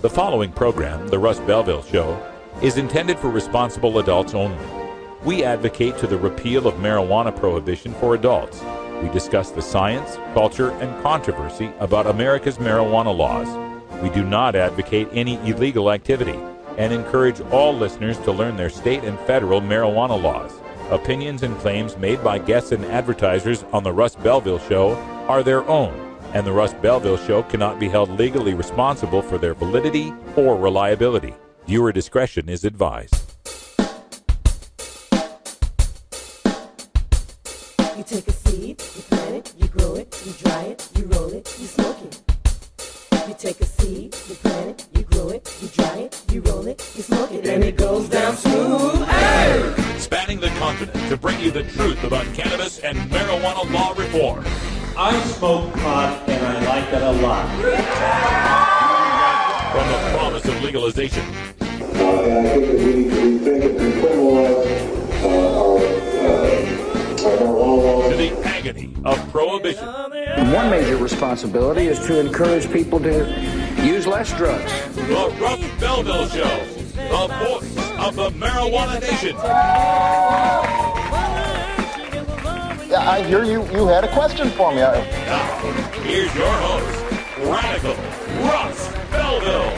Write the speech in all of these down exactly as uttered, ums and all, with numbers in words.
The following program, The Russ Belville Show, is intended for responsible adults only. We advocate to the repeal of marijuana prohibition for adults. We discuss the science, culture, and controversy about America's marijuana laws. We do not advocate any illegal activity and encourage all listeners to learn their state and federal marijuana laws. Opinions and claims made by guests and advertisers on The Russ Belville Show are their own, and The Russ Belville Show cannot be held legally responsible for their validity or reliability. Viewer discretion is advised. You take a seed, you plant it, you grow it, you dry it, you roll it, you smoke it. You take a seed, you plant it, you grow it, you dry it, you roll it, you smoke it, and it goes down smooth. Hey! Spanning the continent to bring you the truth about cannabis and marijuana law reform. I smoke pot and I like it a lot. From the promise of legalization. Uh, and I think that we need to rethink it and criminalize uh, our, uh, our marijuana laws. To the agony of prohibition. One major responsibility is to encourage people to use less drugs. The Russ Belville Show, the voice of the marijuana nation. Yeah, I hear you. You had a question for me. I... Now, here's your host, Radical Russ Belville.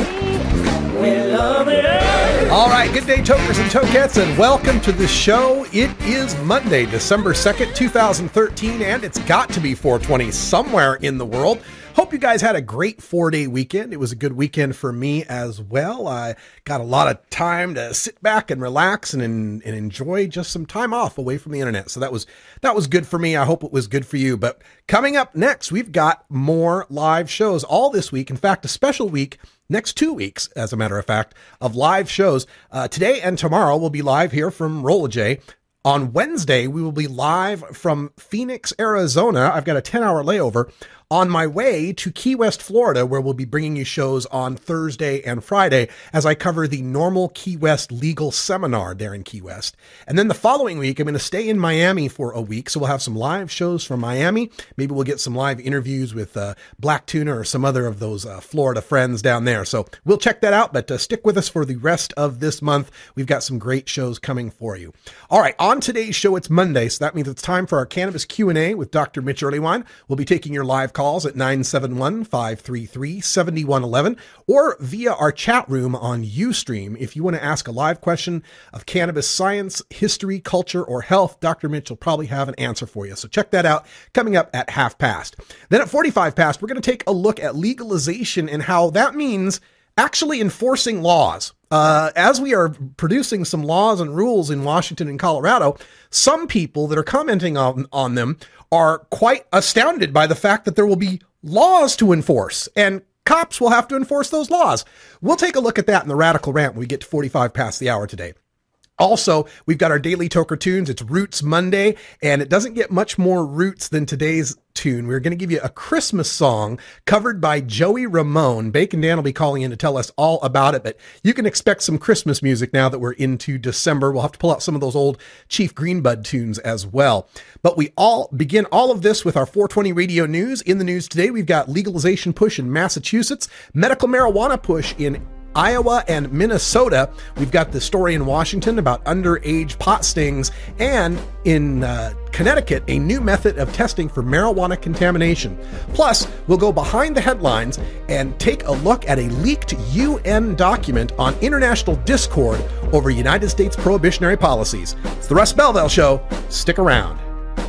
All right, good day, tokers and tokettes, and welcome to the show. It is Monday, December second, twenty thirteen, and it's got to be four twenty somewhere in the world. Hope you guys had a great four-day weekend. It was a good weekend for me as well. I got a lot of time to sit back and relax and, and enjoy just some time off away from the internet. So that was that was good for me. I hope it was good for you. But coming up next, we've got more live shows all this week. In fact, a special week, next two weeks, as a matter of fact, of live shows. Uh, today and tomorrow we'll be live here from Rolla J. On Wednesday, we will be live from Phoenix, Arizona. I've got a ten-hour layover on my way to Key West, Florida, where we'll be bringing you shows on Thursday and Friday as I cover the normal Key West legal seminar there in Key West. And then the following week, I'm going to stay in Miami for a week, so we'll have some live shows from Miami. Maybe we'll get some live interviews with uh, Black Tuna or some other of those uh, Florida friends down there. So we'll check that out, but uh, stick with us for the rest of this month. We've got some great shows coming for you. All right, on today's show, it's Monday, so that means it's time for our Cannabis Q and A with Doctor Mitch Earlywine. We'll be taking your live calls at nine seven one, five three three, seven one one one or via our chat room on Ustream. If you want to ask a live question of cannabis science, history, culture, or health, Doctor Mitch will probably have an answer for you. So check that out coming up at half past. Then at forty-five past, we're going to take a look at legalization and how that means actually enforcing laws. Uh, as we are producing some laws and rules in Washington and Colorado, some people that are commenting on, on them are quite astounded by the fact that there will be laws to enforce and cops will have to enforce those laws. We'll take a look at that in the Radical Rant when we get to forty-five past the hour today. Also, we've got our daily Toker Tunes. It's Roots Monday, and it doesn't get much more roots than today's tune. We're going to give you a Christmas song covered by Joey Ramone. Bacon Dan will be calling in to tell us all about it, but you can expect some Christmas music now that we're into December. We'll have to pull out some of those old Chief Greenbud tunes as well. But we all begin all of this with our four twenty radio news. In the news today, we've got legalization push in Massachusetts, medical marijuana push in Iowa and Minnesota. We've got the story in Washington about underage pot stings, and in uh, Connecticut, a new method of testing for marijuana contamination. Plus, we'll go behind the headlines and take a look at a leaked U N document on international discord over United States prohibitionary policies. It's the Russ Belville Show. Stick around.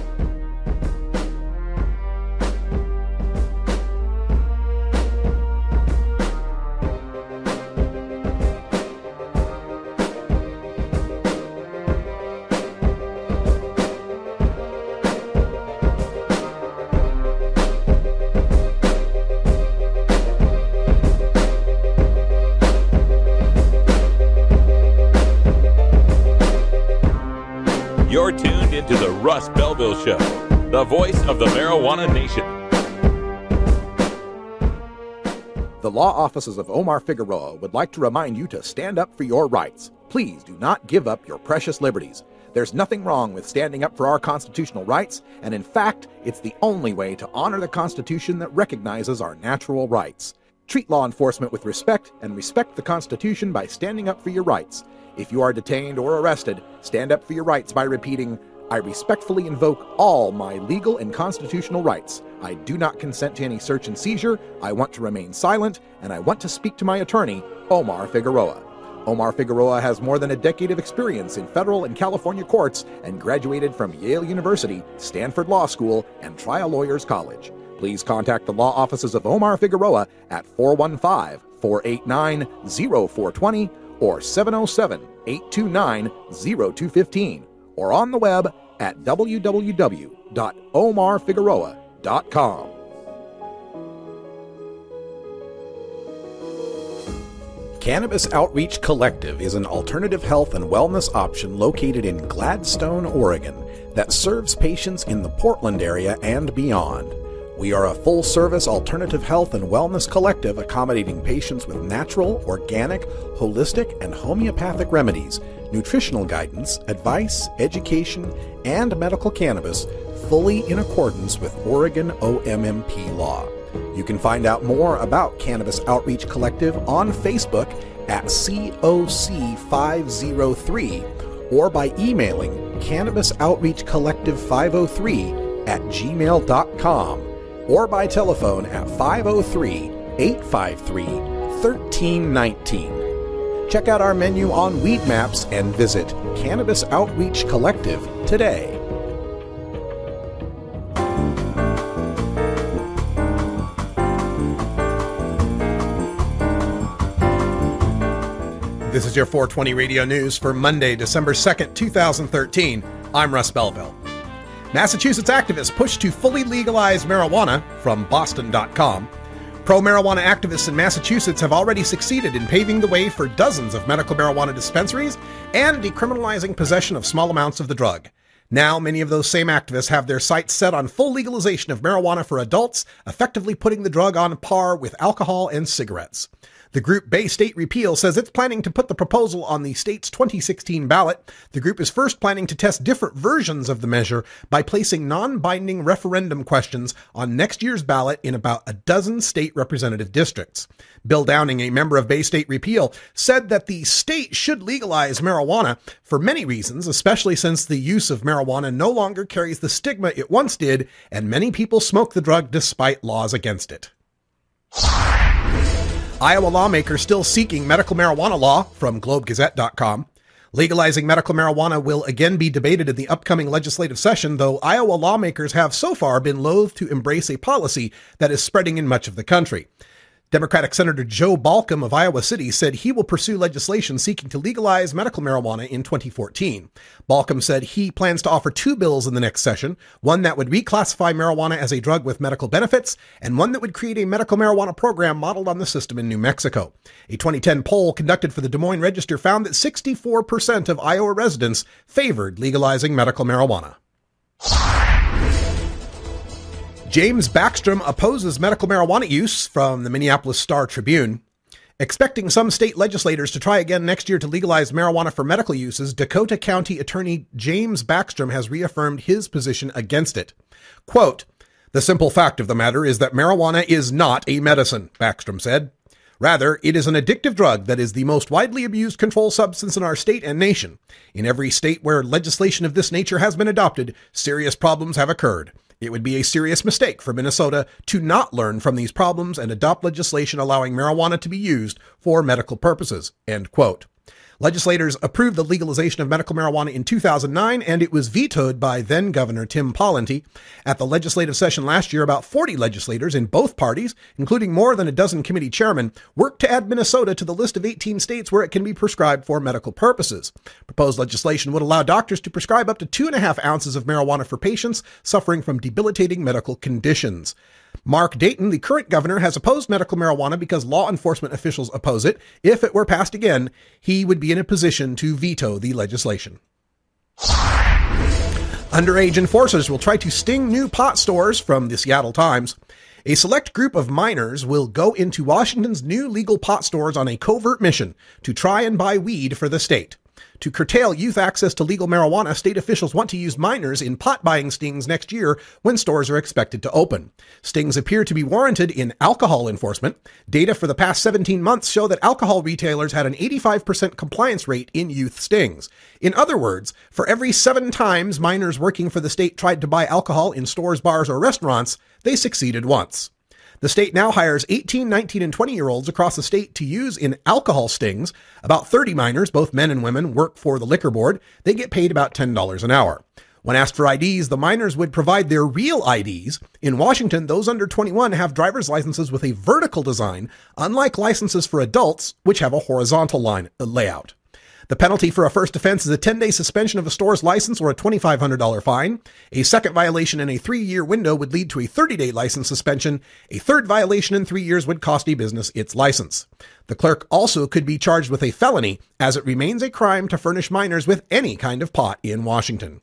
You're tuned into the Russ Belville Show, the voice of the marijuana nation. The law offices of Omar Figueroa would like to remind you to stand up for your rights. Please do not give up your precious liberties. There's nothing wrong with standing up for our constitutional rights, and in fact, it's the only way to honor the Constitution that recognizes our natural rights. Treat law enforcement with respect and respect the Constitution by standing up for your rights. If you are detained or arrested, stand up for your rights by repeating, I respectfully invoke all my legal and constitutional rights. I do not consent to any search and seizure. I want to remain silent, and I want to speak to my attorney, Omar Figueroa. Omar Figueroa has more than a decade of experience in federal and California courts and graduated from Yale University, Stanford Law School, and Trial Lawyers College. Please contact the law offices of Omar Figueroa at four one five, four eight nine, zero four two zero or seven oh seven, eight two nine, zero two one five or on the web at w w w dot omar figueroa dot com. Cannabis Outreach Collective is an alternative health and wellness option located in Gladstone, Oregon, that serves patients in the Portland area and beyond. We are a full-service alternative health and wellness collective accommodating patients with natural, organic, holistic, and homeopathic remedies, nutritional guidance, advice, education, and medical cannabis, fully in accordance with Oregon O M M P law. You can find out more about Cannabis Outreach Collective on Facebook at C O C five oh three or by emailing cannabis outreach collective five oh three at gmail dot com or by telephone at five oh three, eight five three, one three one nine. Check out our menu on Weed Maps and visit Cannabis Outreach Collective today. This is your four twenty Radio News for Monday, December second, two thousand thirteen. I'm Russ Belville. Massachusetts activists push to fully legalize marijuana, from Boston dot com. Pro-marijuana activists in Massachusetts have already succeeded in paving the way for dozens of medical marijuana dispensaries and decriminalizing possession of small amounts of the drug. Now, many of those same activists have their sights set on full legalization of marijuana for adults, effectively putting the drug on par with alcohol and cigarettes. The group Bay State Repeal says it's planning to put the proposal on the state's twenty sixteen ballot. The group is first planning to test different versions of the measure by placing non-binding referendum questions on next year's ballot in about a dozen state representative districts. Bill Downing, a member of Bay State Repeal, said that the state should legalize marijuana for many reasons, especially since the use of marijuana no longer carries the stigma it once did, and many people smoke the drug despite laws against it. Iowa lawmakers still seeking medical marijuana law, from globe gazette dot com. Legalizing medical marijuana will again be debated in the upcoming legislative session, though Iowa lawmakers have so far been loath to embrace a policy that is spreading in much of the country. Democratic Senator Joe Balcom of Iowa City said he will pursue legislation seeking to legalize medical marijuana in twenty fourteen. Balcom said he plans to offer two bills in the next session, one that would reclassify marijuana as a drug with medical benefits, and one that would create a medical marijuana program modeled on the system in New Mexico. A twenty ten poll conducted for the Des Moines Register found that sixty-four percent of Iowa residents favored legalizing medical marijuana. James Backstrom opposes medical marijuana use, from the Minneapolis Star-Tribune. Expecting some state legislators to try again next year to legalize marijuana for medical uses, Dakota County Attorney James Backstrom has reaffirmed his position against it. Quote, "The simple fact of the matter is that marijuana is not a medicine," Backstrom said. "Rather, it is an addictive drug that is the most widely abused controlled substance in our state and nation. In every state where legislation of this nature has been adopted, serious problems have occurred. It would be a serious mistake for Minnesota to not learn from these problems and adopt legislation allowing marijuana to be used for medical purposes." End quote. Legislators approved the legalization of medical marijuana in two thousand nine, and it was vetoed by then-Governor Tim Pawlenty. At the legislative session last year, about forty legislators in both parties, including more than a dozen committee chairmen, worked to add Minnesota to the list of eighteen states where it can be prescribed for medical purposes. Proposed legislation would allow doctors to prescribe up to two and a half ounces of marijuana for patients suffering from debilitating medical conditions. Mark Dayton, the current governor, has opposed medical marijuana because law enforcement officials oppose it. If it were passed again, he would be in a position to veto the legislation. Underage enforcers will try to sting new pot stores, from the Seattle Times. A select group of minors will go into Washington's new legal pot stores on a covert mission to try and buy weed for the state. To curtail youth access to legal marijuana, state officials want to use minors in pot-buying stings next year when stores are expected to open. Stings appear to be warranted in alcohol enforcement. Data for the past seventeen months show that alcohol retailers had an eighty-five percent compliance rate in youth stings. In other words, for every seven times minors working for the state tried to buy alcohol in stores, bars, or restaurants, they succeeded once. The state now hires eighteen, nineteen, and twenty-year-olds across the state to use in alcohol stings. About thirty minors, both men and women, work for the liquor board. They get paid about ten dollars an hour. When asked for I Ds, the minors would provide their real I Ds. In Washington, those under twenty-one have driver's licenses with a vertical design, unlike licenses for adults, which have a horizontal line uh, layout. The penalty for a first offense is a ten-day suspension of a store's license or a twenty-five hundred dollars fine. A second violation in a three-year window would lead to a thirty-day license suspension. A third violation in three years would cost a business its license. The clerk also could be charged with a felony, as it remains a crime to furnish minors with any kind of pot in Washington.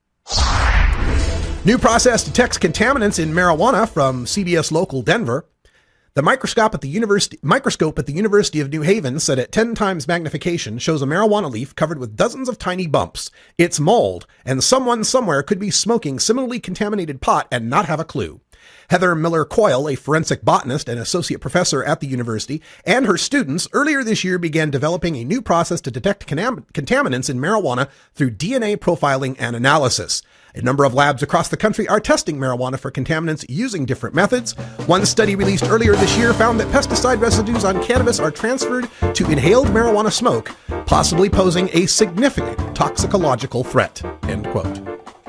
New process detects contaminants in marijuana from C B S Local Denver. The microscope at the University, microscope at the University of New Haven, set at ten times magnification, shows a marijuana leaf covered with dozens of tiny bumps. It's mold, and someone somewhere could be smoking similarly contaminated pot and not have a clue. Heather Miller Coyle, a forensic botanist and associate professor at the university, and her students earlier this year began developing a new process to detect contam- contaminants in marijuana through D N A profiling and analysis. A number of labs across the country are testing marijuana for contaminants using different methods. One study released earlier this year found that pesticide residues on cannabis are transferred to inhaled marijuana smoke, possibly posing a significant toxicological threat. End quote.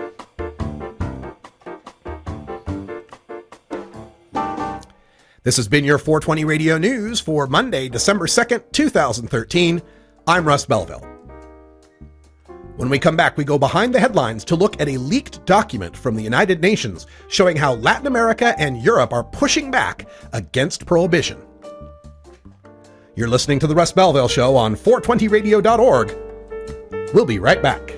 This has been your four twenty Radio News for Monday, December second, twenty thirteen. I'm Russ Belville. When we come back, we go behind the headlines to look at a leaked document from the United Nations showing how Latin America and Europe are pushing back against prohibition. You're listening to The Russ Belville Show on four twenty radio dot org. We'll be right back.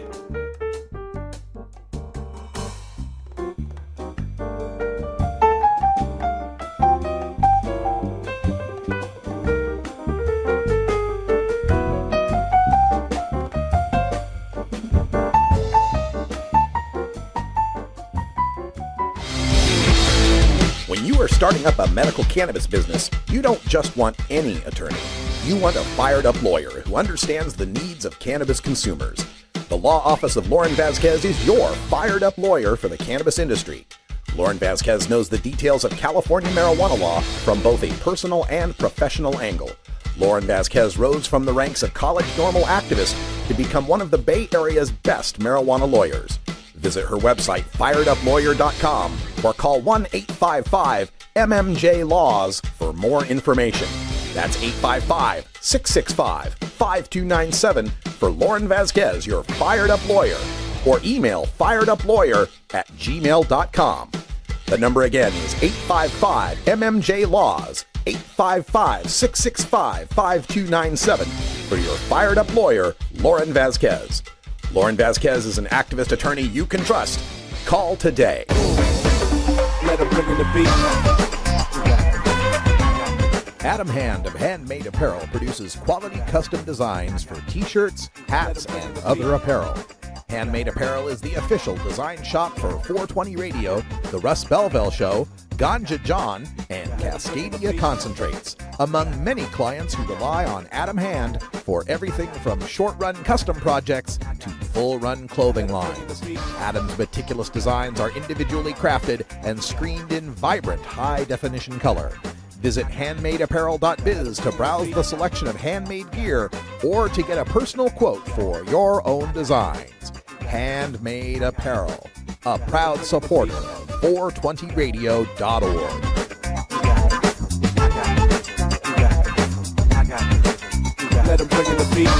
Starting up a medical cannabis business, you don't just want any attorney. You want a fired-up lawyer who understands the needs of cannabis consumers. The law office of Lauren Vasquez is your fired-up lawyer for the cannabis industry. Lauren Vasquez knows the details of California marijuana law from both a personal and professional angle. Lauren Vasquez rose from the ranks of college normal activists to become one of the Bay Area's best marijuana lawyers. Visit her website, fired up lawyer dot com, or call one eight five five M M J Laws for more information. That's eight five five, six six five, five two nine seven for Lauren Vasquez, your fired-up lawyer, or email fired up lawyer at gmail dot com. The number again is eight five five M M J Laws, eight five five, six six five, five two nine seven for your fired-up lawyer, Lauren Vasquez. Lauren Vasquez is an activist attorney you can trust. Call today. Let him bring in the beat. Adam Hand of Handmade Apparel produces quality custom designs for t-shirts, hats, and other apparel. Handmade Apparel is the official design shop for four twenty Radio, The Russ Belville Show, Ganja John, and Cascadia Concentrates, among many clients who rely on Adam Hand for everything from short-run custom projects to full-run clothing lines. Adam's meticulous designs are individually crafted and screened in vibrant, high-definition color. Visit handmade apparel dot biz to browse the selection of handmade gear or to get a personal quote for your own designs. Handmade Apparel, a proud supporter of four twenty radio dot org. Let him bring in the beat.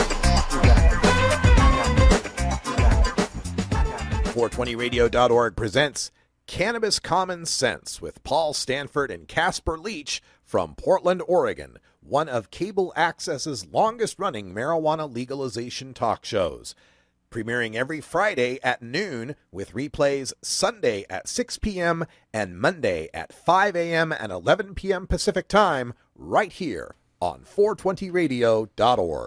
four twenty radio dot org presents Cannabis Common Sense with Paul Stanford and Casper Leach from Portland, Oregon, one of Cable Access's longest-running marijuana legalization talk shows. Premiering every Friday at noon with replays Sunday at six p.m. and Monday at five a.m. and eleven p.m. Pacific Time right here on four twenty radio dot org.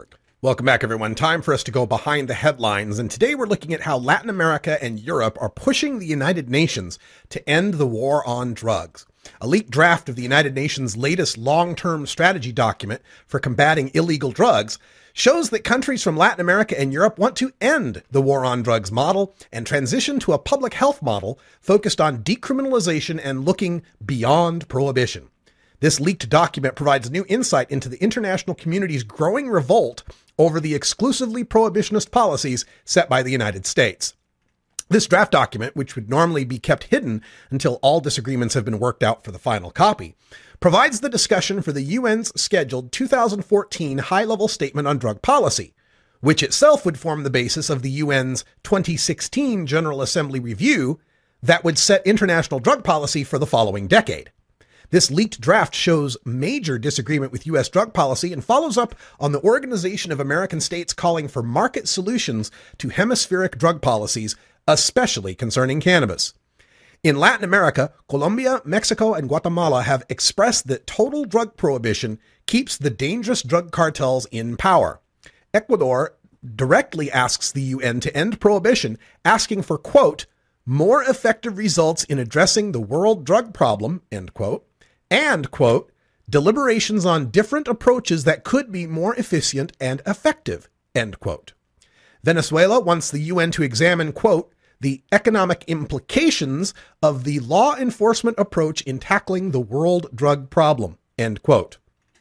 Welcome back, everyone. Time for us to go behind the headlines. And today we're looking at how Latin America and Europe are pushing the United Nations to end the war on drugs. A leaked draft of the United Nations' latest long-term strategy document for combating illegal drugs shows that countries from Latin America and Europe want to end the war on drugs model and transition to a public health model focused on decriminalization and looking beyond prohibition. This leaked document provides new insight into the international community's growing revolt over the exclusively prohibitionist policies set by the United States. This draft document, which would normally be kept hidden until all disagreements have been worked out for the final copy, provides the discussion for the U N's scheduled two thousand fourteen high-level statement on drug policy, which itself would form the basis of the U N's twenty sixteen General Assembly review that would set international drug policy for the following decade. This leaked draft shows major disagreement with U S drug policy and follows up on the Organization of American States calling for market solutions to hemispheric drug policies, especially concerning cannabis. In Latin America, Colombia, Mexico, and Guatemala have expressed that total drug prohibition keeps the dangerous drug cartels in power. Ecuador directly asks the U N to end prohibition, asking for, quote, more effective results in addressing the world drug problem, end quote, and, quote, deliberations on different approaches that could be more efficient and effective, end quote. Venezuela wants the U N to examine, quote, the economic implications of the law enforcement approach in tackling the world drug problem, end quote.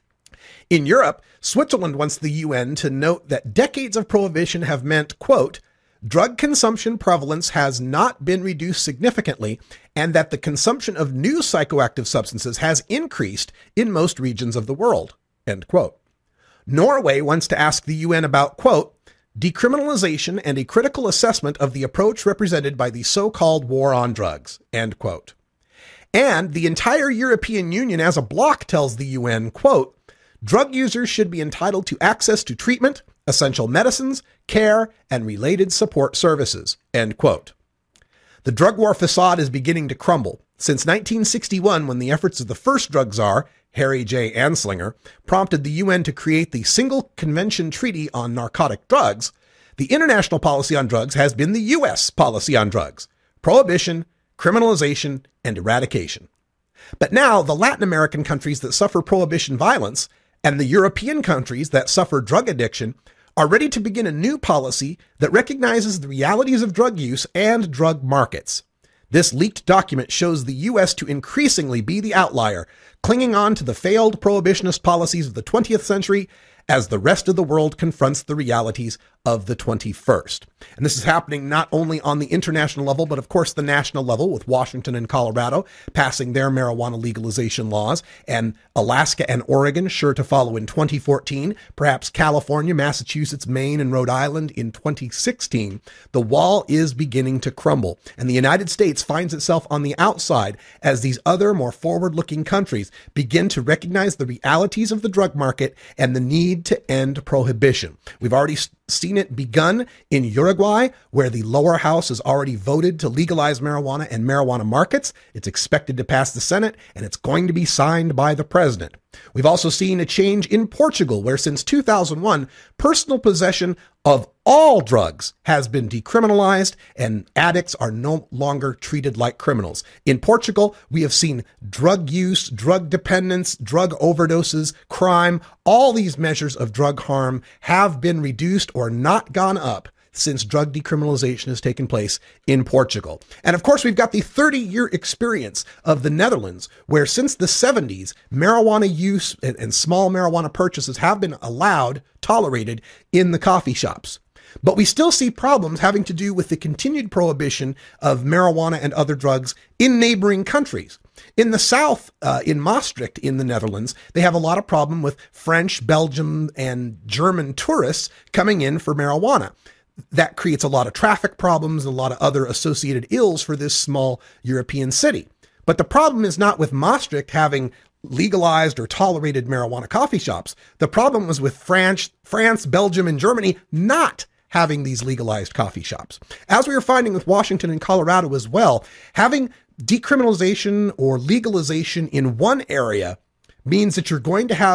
In Europe, Switzerland wants the U N to note that decades of prohibition have meant, quote, drug consumption prevalence has not been reduced significantly, and that the consumption of new psychoactive substances has increased in most regions of the world, end quote. Norway wants to ask the U N about, quote, decriminalization and a critical assessment of the approach represented by the so-called war on drugs, end quote. And the entire European Union as a bloc tells the U N, quote, drug users should be entitled to access to treatment, essential medicines, care, and related support services, end quote. The drug war facade is beginning to crumble. Since nineteen sixty-one, when the efforts of the first drug czar, Harry J. Anslinger, prompted the U N to create the Single Convention Treaty on Narcotic Drugs, the international policy on drugs has been the U S policy on drugs: prohibition, criminalization, and eradication. But now the Latin American countries that suffer prohibition violence and the European countries that suffer drug addiction are ready to begin a new policy that recognizes the realities of drug use and drug markets. This leaked document shows the U S to increasingly be the outlier, clinging on to the failed prohibitionist policies of the twentieth century as the rest of the world confronts the realities of the twenty-first. And this is happening not only on the international level, but of course the national level, with Washington and Colorado passing their marijuana legalization laws, and Alaska and Oregon sure to follow in twenty fourteen, perhaps California, Massachusetts, Maine, and Rhode Island in twenty sixteen. The wall is beginning to crumble, and the United States finds itself on the outside as these other more forward-looking countries begin to recognize the realities of the drug market and the need to end prohibition. We've already seen it begun in Uruguay, where the lower house has already voted to legalize marijuana and marijuana markets. It's expected to pass the Senate, and it's going to be signed by the president. We've also seen a change in Portugal, where since two thousand one, personal possession of all drugs has been decriminalized and addicts are no longer treated like criminals. In Portugal, we have seen drug use, drug dependence, drug overdoses, crime. All these measures of drug harm have been reduced or not gone up since drug decriminalization has taken place in Portugal. And of course, we've got the thirty-year experience of the Netherlands, where since the seventies, marijuana use and, and small marijuana purchases have been allowed, tolerated in the coffee shops. But we still see problems having to do with the continued prohibition of marijuana and other drugs in neighboring countries. In the south, uh, in Maastricht in the Netherlands, they have a lot of problem with French, Belgium, and German tourists coming in for marijuana. That creates a lot of traffic problems and a lot of other associated ills for this small European city. But the problem is not with Maastricht having legalized or tolerated marijuana coffee shops. The problem was with France, France, Belgium, and Germany not having these legalized coffee shops. As we are finding with Washington and Colorado as well, having decriminalization or legalization in one area means that you're going to have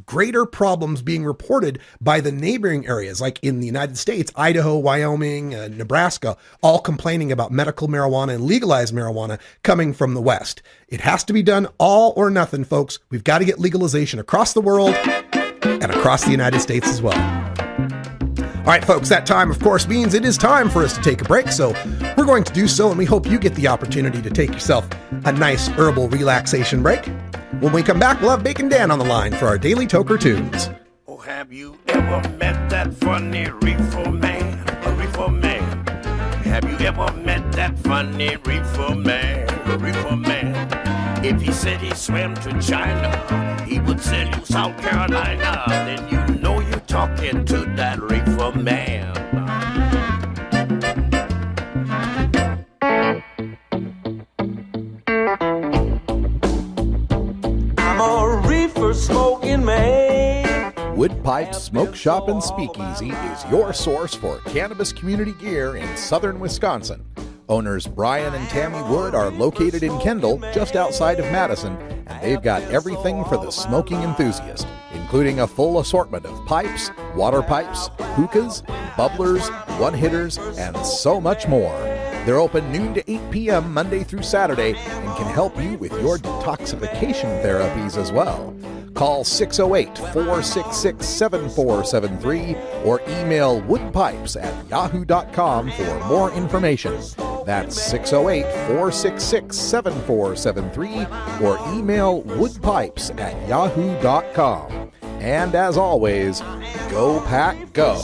greater problems being reported by the neighboring areas, like in the United States, Idaho, Wyoming, uh, Nebraska, all complaining about medical marijuana and legalized marijuana coming from the West. It has to be done all or nothing, folks. We've got to get legalization across the world and across the United States as well. All right, folks, that time, of course, means it is time for us to take a break. So we're going to do so, and we hope you get the opportunity to take yourself a nice herbal relaxation break. When we come back, we'll have Bacon Dan on the line for our Daily Toker Tunes. Oh, have you ever met that funny reefer man? A reefer man. Have you ever met that funny reefer man? A reefer man. If he said he swam to China, he would sell you South Carolina. Then you know you're talking to that reefer man. I'm a reefer smoking man. Wood Pipes Smoke Shop and Speakeasy is your source for cannabis community gear in southern Wisconsin. Owners Brian and Tammy Wood are located in Kendall, just outside of Madison, and they've got everything for the smoking enthusiast, including a full assortment of pipes, water pipes, hookahs, bubblers, one-hitters, and so much more. They're open noon to eight p.m. Monday through Saturday and can help you with your detoxification therapies as well. Call six oh eight, four six six, seven four seven three or email woodpipes at yahoo dot com for more information. That's six oh eight, four six six, seven four seven three or email woodpipes at yahoo dot com. And as always, go pack go.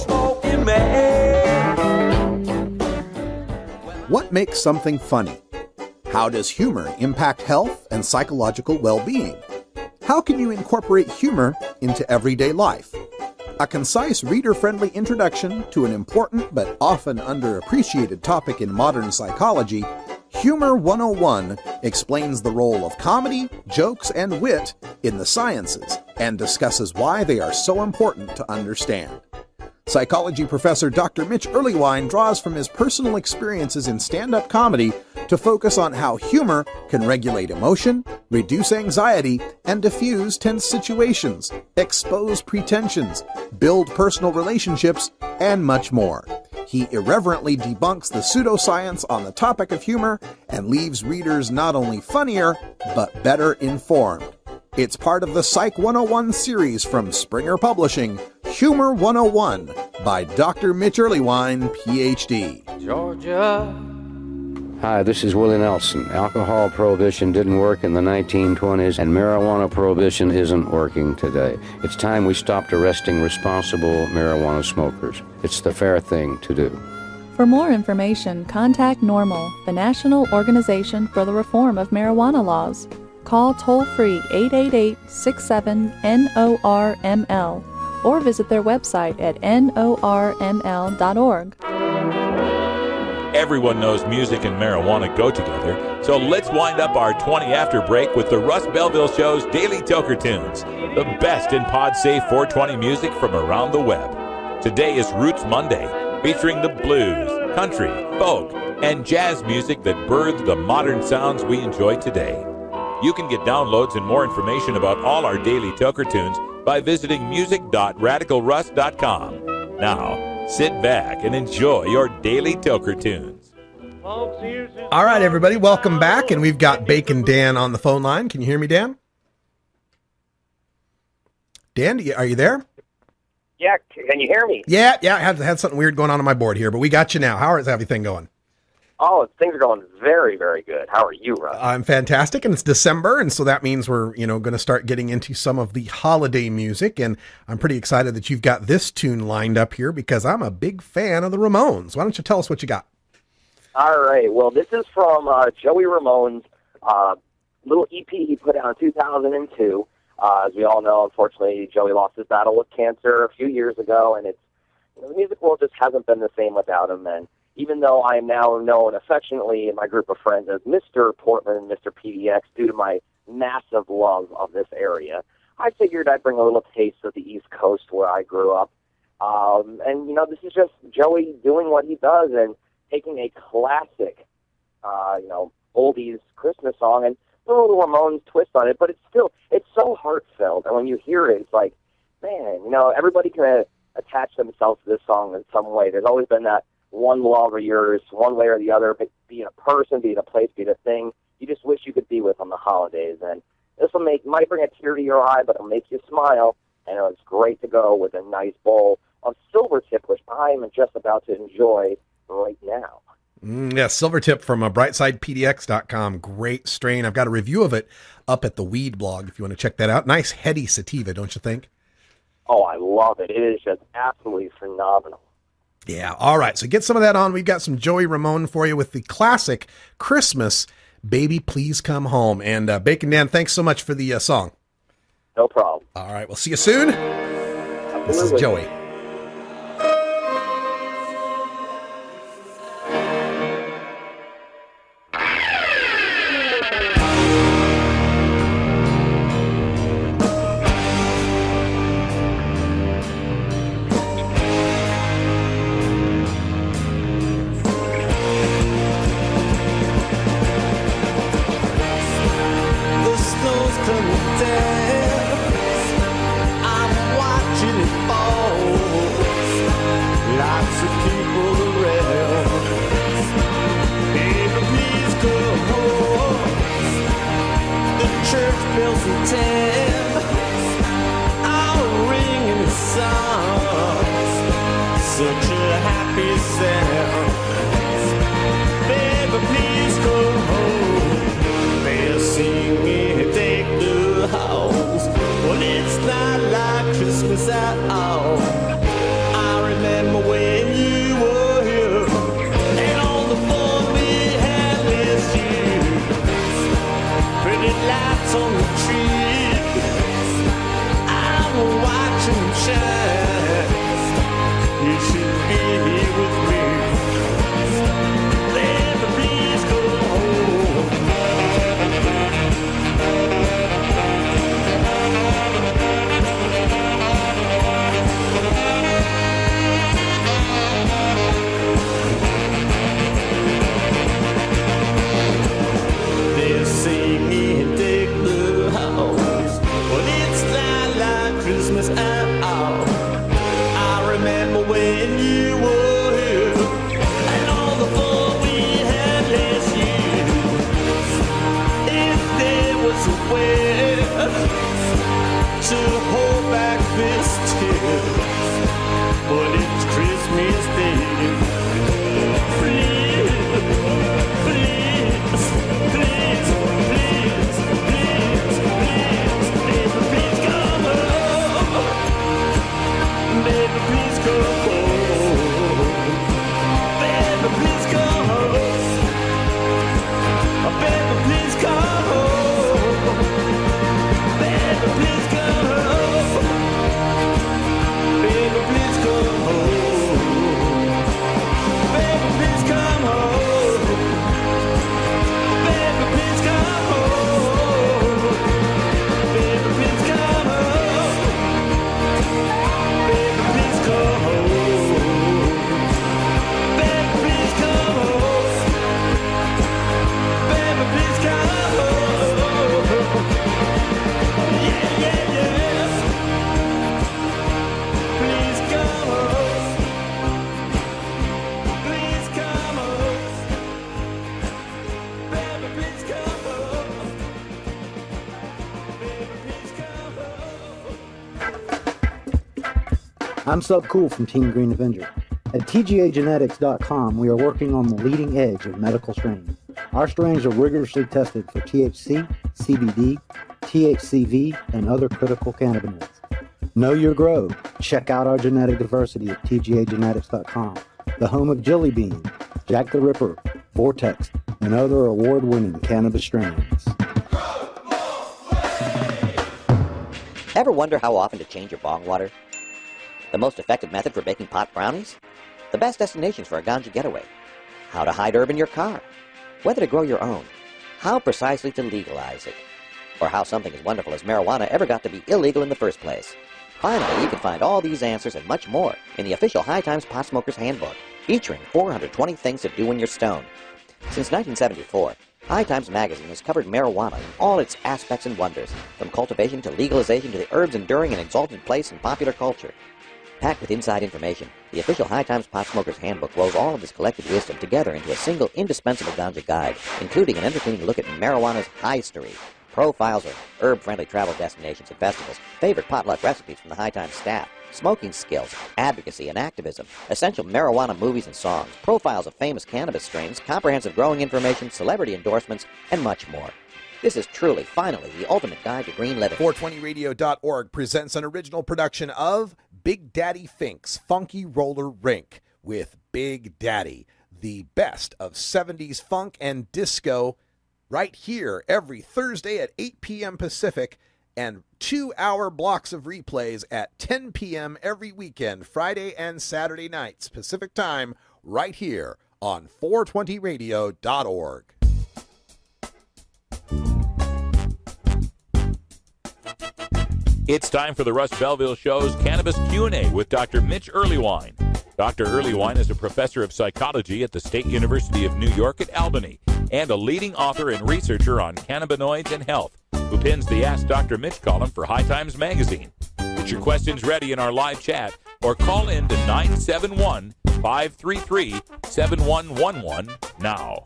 What makes something funny? How does humor impact health and psychological well-being? How can you incorporate humor into everyday life? A concise, reader-friendly introduction to an important but often underappreciated topic in modern psychology, Humor one oh one explains the role of comedy, jokes, and wit in the sciences and discusses why they are so important to understand. Psychology professor Doctor Mitch Earleywine draws from his personal experiences in stand-up comedy to focus on how humor can regulate emotion, reduce anxiety, and diffuse tense situations, expose pretensions, build personal relationships, and much more. He irreverently debunks the pseudoscience on the topic of humor and leaves readers not only funnier, but better informed. It's part of the Psych one oh one series from Springer Publishing, Humor one oh one by Doctor Mitch Earleywine, P H D. Georgia. Hi, this is Willie Nelson. Alcohol prohibition didn't work in the nineteen twenties, and marijuana prohibition isn't working today. It's time we stopped arresting responsible marijuana smokers. It's the fair thing to do. For more information, contact NORML, the National Organization for the Reform of Marijuana Laws. Call toll-free eight eight eight, six seven, N O R M L or visit their website at N O R M L dot org. Everyone knows music and marijuana go together, so let's wind up our twenty after break with the Russ Belville Show's Daily Toker Tunes, the best in pod-safe four twenty music from around the web. Today is Roots Monday, featuring the blues, country, folk, and jazz music that birthed the modern sounds we enjoy today. You can get downloads and more information about all our Daily Toker Tunes by visiting music dot radical russ dot com. Now, sit back and enjoy your Daily Toker Tunes. All right, everybody, welcome back, and we've got Bacon Dan on the phone line. Can you hear me, Dan? Dan, are you there? Yeah, can you hear me? Yeah, yeah, I had, had something weird going on on my board here, but we got you now. How is everything going? Oh, things are going very, very good. How are you, Russ? I'm fantastic, and it's December, and so that means we're, you know, going to start getting into some of the holiday music, and I'm pretty excited that you've got this tune lined up here because I'm a big fan of the Ramones. Why don't you tell us what you got? All right. Well, this is from uh, Joey Ramone's uh, little E P he put out in two thousand two. Uh, as we all know, unfortunately, Joey lost his battle with cancer a few years ago, and it's, you know, the music world just hasn't been the same without him, and even though I am now known affectionately in my group of friends as Mister Portland and Mister P D X due to my massive love of this area, I figured I'd bring a little taste of the East Coast where I grew up. Um, and, you know, this is just Joey doing what he does and taking a classic, uh, you know, oldies Christmas song and put a little Ramones twist on it, but it's still, it's so heartfelt. And when you hear it, it's like, man, you know, everybody can uh, attach themselves to this song in some way. There's always been that one love of yours, one way or the other, be it a person, be it a place, be it a thing, you just wish you could be with on the holidays. And this will make, might bring a tear to your eye, but it'll make you smile. And it's great to go with a nice bowl of Silvertip, which I am just about to enjoy right now. Mm, yeah, Silvertip from uh, brightside P D X dot com. Great strain. I've got a review of it up at the Weed blog if you want to check that out. Nice heady sativa, don't you think? Oh, I love it. It is just absolutely phenomenal. Yeah, all right. So get some of that on. We've got some Joey Ramone for you with the classic Christmas, Baby Please Come Home. And uh, Bacon Dan, thanks so much for the uh, song. No problem. All right, we'll see you soon. Absolutely. This is Joey. I'm Subcool from Team Green Avenger. At T G A Genetics dot com, we are working on the leading edge of medical strains. Our strains are rigorously tested for T H C, C B D, T H C V, and other critical cannabinoids. Know your grow. Check out our genetic diversity at T G A Genetics dot com, the home of Jelly Bean, Jack the Ripper, Vortex, and other award-winning cannabis strains. Ever wonder how often to change your bong water? The most effective method for baking pot brownies? The best destinations for a ganja getaway? How to hide herb in your car? Whether to grow your own? How precisely to legalize it? Or how something as wonderful as marijuana ever got to be illegal in the first place? Finally, you can find all these answers and much more in the official High Times Pot Smoker's Handbook, featuring four hundred twenty things to do when you're stoned. Since nineteen seventy-four, High Times Magazine has covered marijuana in all its aspects and wonders, from cultivation to legalization to the herb's enduring and exalted place in popular culture. Packed with inside information, the official High Times Pot Smoker's Handbook rolls all of this collected wisdom together into a single indispensable ganja guide, including an entertaining look at marijuana's history, profiles of herb-friendly travel destinations and festivals, favorite potluck recipes from the High Times staff, smoking skills, advocacy and activism, essential marijuana movies and songs, profiles of famous cannabis strains, comprehensive growing information, celebrity endorsements, and much more. This is truly, finally, the ultimate guide to green living. four twenty radio dot org presents an original production of Big Daddy Fink's Funky Roller Rink with Big Daddy, the best of seventies funk and disco, right here every Thursday at eight p.m. Pacific, and two-hour blocks of replays at ten p.m. every weekend, Friday and Saturday nights, Pacific Time, right here on four twenty radio dot org. It's time for the Russ Belville Show's Cannabis Q and A with Doctor Mitch Earleywine. Doctor Earleywine is a professor of psychology at the State University of New York at Albany and a leading author and researcher on cannabinoids and health, who pins the Ask Doctor Mitch column for High Times Magazine. Get your questions ready in our live chat or call in to nine seven one, five three three, seven one one one now.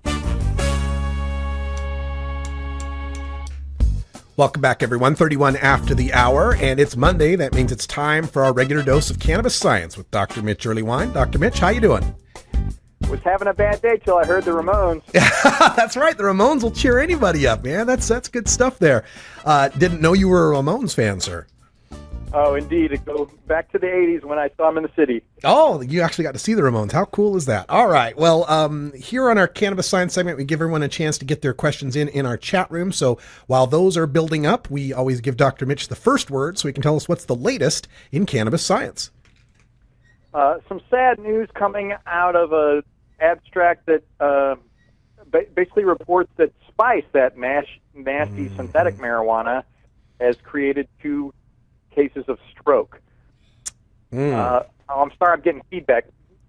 Welcome back, everyone. thirty-one after the hour, and it's Monday. That means it's time for our regular dose of cannabis science with Doctor Mitch Earleywine. Doctor Mitch, how you doing? Was having a bad day till I heard the Ramones. That's right. The Ramones will cheer anybody up, man. That's that's good stuff there. Uh, didn't know you were a Ramones fan, sir. Oh, indeed. It goes back to the eighties when I saw them in the city. Oh, you actually got to see the Ramones. How cool is that? All right. Well, um, here on our Cannabis Science segment, we give everyone a chance to get their questions in in our chat room. So while those are building up, we always give Doctor Mitch the first word so he can tell us what's the latest in cannabis science. Uh, some sad news coming out of a abstract that uh, ba- basically reports that Spice, that mash- nasty mm-hmm. synthetic marijuana, has created two cases of stroke. Mm. Uh, I'm sorry, I'm getting feedback.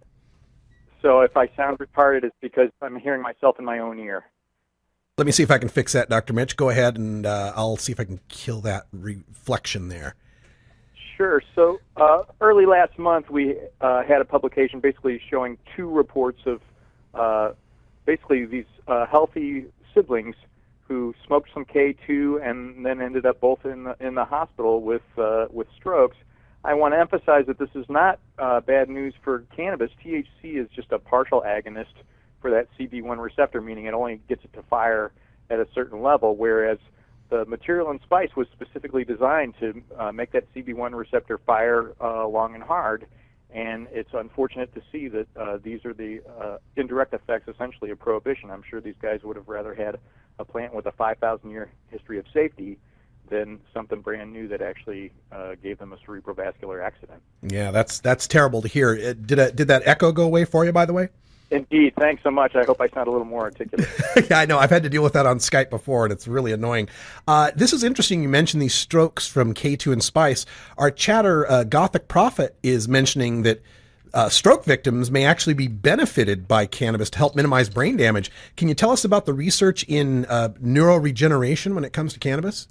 So if I sound retarded, it's because I'm hearing myself in my own ear. Let me see if I can fix that, Doctor Mitch. Go ahead, and uh, I'll see if I can kill that reflection there. Sure. So uh, early last month, we uh, had a publication basically showing two reports of uh, basically these uh, healthy siblings who smoked some K two and then ended up both in the in the hospital with uh, with strokes. I want to emphasize that this is not uh, bad news for cannabis. T H C is just a partial agonist for that C B one receptor, meaning it only gets it to fire at a certain level, whereas the material in Spice was specifically designed to uh, make that C B one receptor fire uh, long and hard. And it's unfortunate to see that uh, these are the uh, indirect effects, essentially, of prohibition. I'm sure these guys would have rather had a plant with a five thousand year history of safety than something brand new that actually uh, gave them a cerebrovascular accident. Yeah, that's that's terrible to hear. It, did a, did that echo go away for you, by the way? Indeed. Thanks so much. I hope I sound a little more articulate. Yeah, I know. I've had to deal with that on Skype before, and it's really annoying. Uh, this is interesting. You mentioned these strokes from K two and Spice. Our chatter, uh, Gothic Prophet, is mentioning that uh, stroke victims may actually be benefited by cannabis to help minimize brain damage. Can you tell us about the research in uh, neuroregeneration when it comes to cannabis?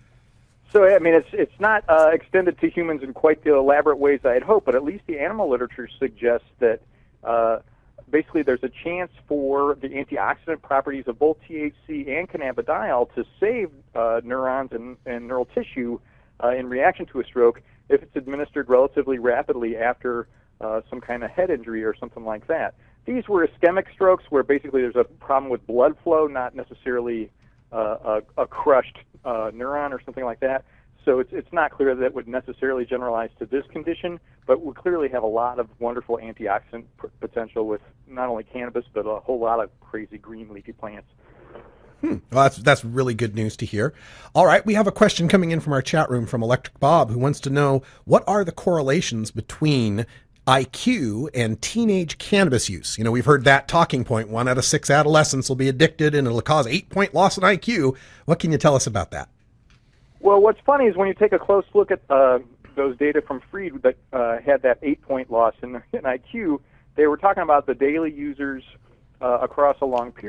So, I mean, it's it's not uh, extended to humans in quite the elaborate ways I'd hope, but at least the animal literature suggests that uh, basically there's a chance for the antioxidant properties of both T H C and cannabidiol to save uh, neurons and, and neural tissue uh, in reaction to a stroke if it's administered relatively rapidly after uh, some kind of head injury or something like that. These were ischemic strokes where basically there's a problem with blood flow, not necessarily uh, a, a crushed uh, neuron or something like that. So it's it's not clear that it would necessarily generalize to this condition, but we clearly have a lot of wonderful antioxidant p- potential with not only cannabis, but a whole lot of crazy green leafy plants. Hmm. Well, that's that's really good news to hear. All right, we have a question coming in from our chat room from Electric Bob, who wants to know, what are the correlations between I Q and teenage cannabis use? You know, we've heard that talking point. One out of six adolescents will be addicted, and it'll cause eight-point loss in I Q. What can you tell us about that? Well, what's funny is when you take a close look at uh, those data from Freed that uh, had that eight-point loss in, in I Q, they were talking about the daily users uh, across a long period.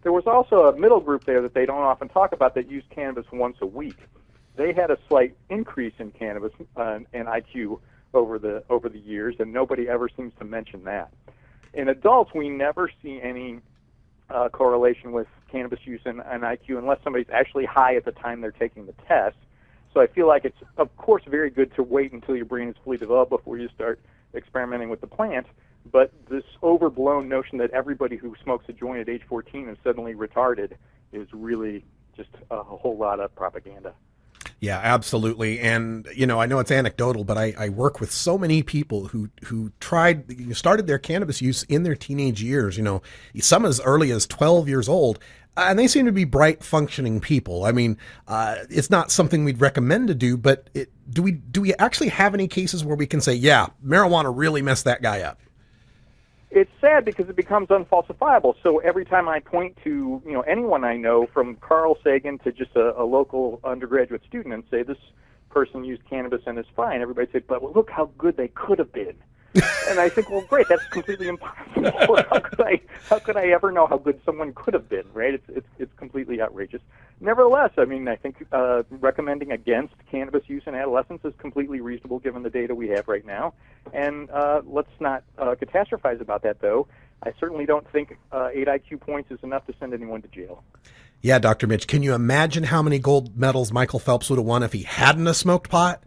There was also a middle group there that they don't often talk about that used cannabis once a week. They had a slight increase in cannabis uh, and I Q over the over the years, and nobody ever seems to mention that. In adults, we never see any uh, correlation with cannabis use and, and I Q unless somebody's actually high at the time they're taking the test. So I feel like it's, of course, very good to wait until your brain is fully developed before you start experimenting with the plant. But this overblown notion that everybody who smokes a joint at age fourteen is suddenly retarded is really just a whole lot of propaganda. Yeah, absolutely. And, you know, I know it's anecdotal, but I, I work with so many people who, who tried, started their cannabis use in their teenage years, you know, some as early as twelve years old. And they seem to be bright, functioning people. I mean, uh, it's not something we'd recommend to do, but it, do we do we actually have any cases where we can say, yeah, marijuana really messed that guy up? It's sad because it becomes unfalsifiable. So every time I point to, you know, anyone I know, from Carl Sagan to just a, a local undergraduate student, and say this person used cannabis and is fine, everybody say, but look how good they could have been. And I think, well, great, that's completely impossible. How could I, how could I ever know how good someone could have been, right? It's, it's, it's completely outrageous. Nevertheless, I mean, I think uh, recommending against cannabis use in adolescence is completely reasonable given the data we have right now. And uh, let's not uh, catastrophize about that, though. I certainly don't think uh, eight I Q points is enough to send anyone to jail. Yeah, Doctor Mitch, can you imagine how many gold medals Michael Phelps would have won if he hadn't have smoked pot?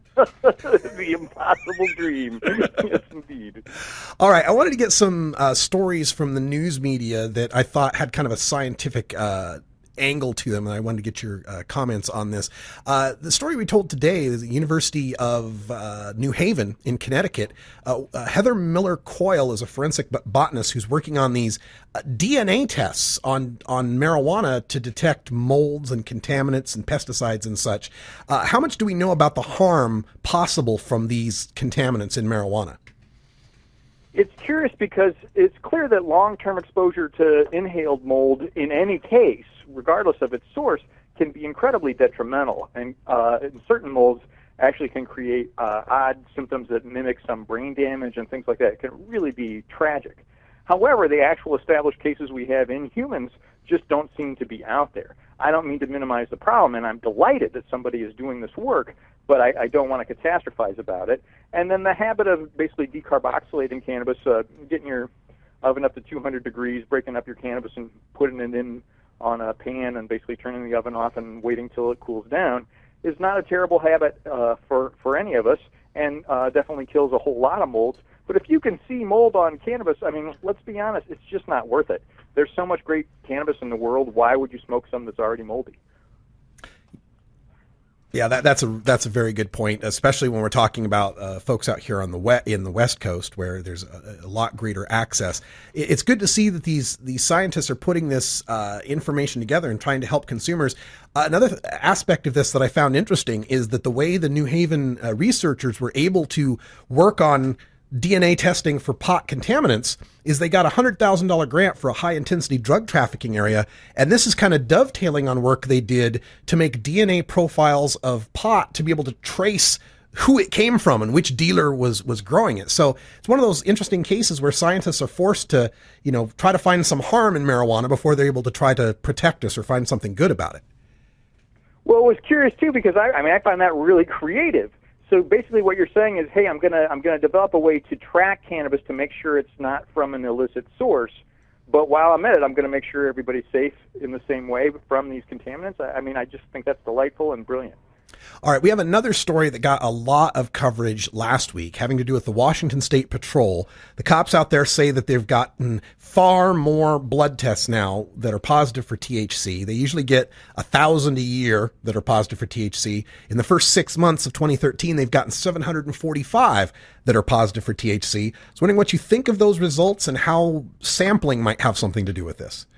The impossible dream. Yes, indeed. All right, I wanted to get some uh, stories from the news media that I thought had kind of a scientific uh, angle to them, and I wanted to get your uh, comments on this. Uh, the story we told today is the University of uh, New Haven in Connecticut. Uh, uh, Heather Miller Coyle is a forensic botanist who's working on these uh, D N A tests on, on marijuana to detect molds and contaminants and pesticides and such. Uh, how much do we know about the harm possible from these contaminants in marijuana? It's curious because it's clear that long-term exposure to inhaled mold in any case, regardless of its source, can be incredibly detrimental. And uh, certain molds actually can create uh, odd symptoms that mimic some brain damage and things like that. It can really be tragic. However, the actual established cases we have in humans just don't seem to be out there. I don't mean to minimize the problem, and I'm delighted that somebody is doing this work, but I, I don't want to catastrophize about it. And then the habit of basically decarboxylating cannabis, uh, getting your oven up to two hundred degrees, breaking up your cannabis and putting it in on a pan and basically turning the oven off and waiting till it cools down, is not a terrible habit uh, for, for any of us, and uh, definitely kills a whole lot of molds. But if you can see mold on cannabis, I mean, let's be honest, it's just not worth it. There's so much great cannabis in the world. Why would you smoke something that's already moldy? Yeah, that, that's a that's a very good point, especially when we're talking about uh, folks out here on the west, in the West Coast, where there's a, a lot greater access. It, it's good to see that these these scientists are putting this uh, information together and trying to help consumers. Uh, another th- aspect of this that I found interesting is that the way the New Haven uh, researchers were able to work on D N A testing for pot contaminants is they got a one hundred thousand dollars grant for a high-intensity drug trafficking area, and this is kind of dovetailing on work they did to make D N A profiles of pot to be able to trace who it came from and which dealer was was growing it. So it's one of those interesting cases where scientists are forced to, you know, try to find some harm in marijuana before they're able to try to protect us or find something good about it. Well, it was curious, too, because I, I mean, I find that really creative. So basically what you're saying is, hey, I'm going to I'm going to develop a way to track cannabis to make sure it's not from an illicit source, but while I'm at it, I'm going to make sure everybody's safe in the same way from these contaminants. I, I mean, I just think that's delightful and brilliant. All right, we have another story that got a lot of coverage last week having to do with the Washington State Patrol. The cops out there say that they've gotten far more blood tests now that are positive for T H C. They usually get a thousand a year that are positive for T H C. In the first six months of twenty thirteen, they've gotten seven hundred forty-five that are positive for T H C. I was wondering what you think of those results and how sampling might have something to do with this.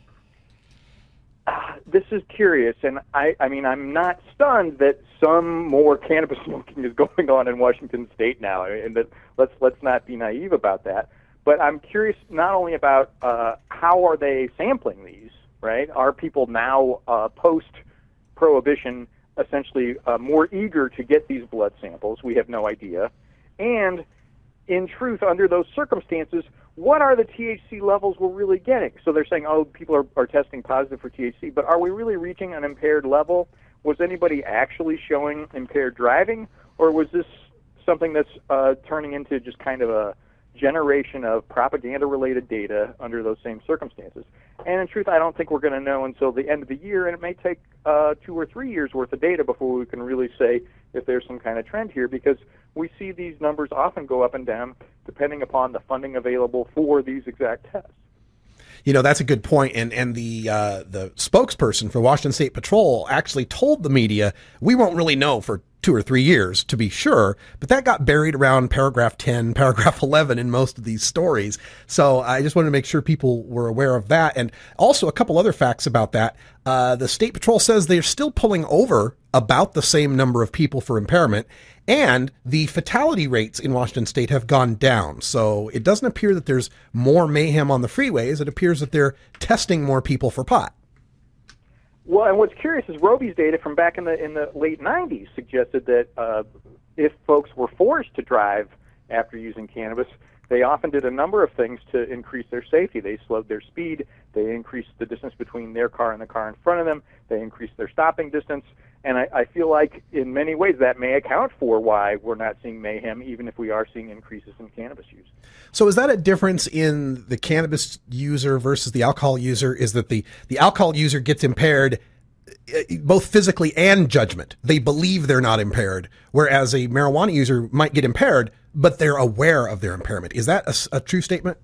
This is curious, and I, I mean, I'm not stunned that some more cannabis smoking is going on in Washington State now, and that let's let's not be naive about that. But I'm curious not only about uh, how are they sampling these, right? Are people now uh, post-prohibition essentially uh, more eager to get these blood samples? We have no idea. And in truth, under those circumstances, what are the T H C levels we're really getting? So they're saying, oh, people are, are testing positive for T H C, but are we really reaching an impaired level? Was anybody actually showing impaired driving, or was this something that's uh, turning into just kind of a generation of propaganda-related data under those same circumstances? And in truth, I don't think we're going to know until the end of the year, and it may take uh, two or three years worth of data before we can really say if there's some kind of trend here, because we see these numbers often go up and down depending upon the funding available for these exact tests. You know, that's a good point. And and the uh, the spokesperson for Washington State Patrol actually told the media, we won't really know for two or three years to be sure, but that got buried around paragraph ten, paragraph eleven in most of these stories. So I just wanted to make sure people were aware of that. And also a couple other facts about that. Uh, the State Patrol says they're still pulling over about the same number of people for impairment, and the fatality rates in Washington State have gone down. So it doesn't appear that there's more mayhem on the freeways. It appears that they're testing more people for pot. Well, and what's curious is Roby's data from back in the in the late nineties suggested that uh, if folks were forced to drive after using cannabis, they often did a number of things to increase their safety. They slowed their speed, they increased the distance between their car and the car in front of them, they increased their stopping distance, and I, I feel like in many ways that may account for why we're not seeing mayhem, even if we are seeing increases in cannabis use. So is that a difference in the cannabis user versus the alcohol user? Is that the, the alcohol user gets impaired both physically and judgment? They believe they're not impaired, whereas a marijuana user might get impaired, but they're aware of their impairment. Is that a, a true statement?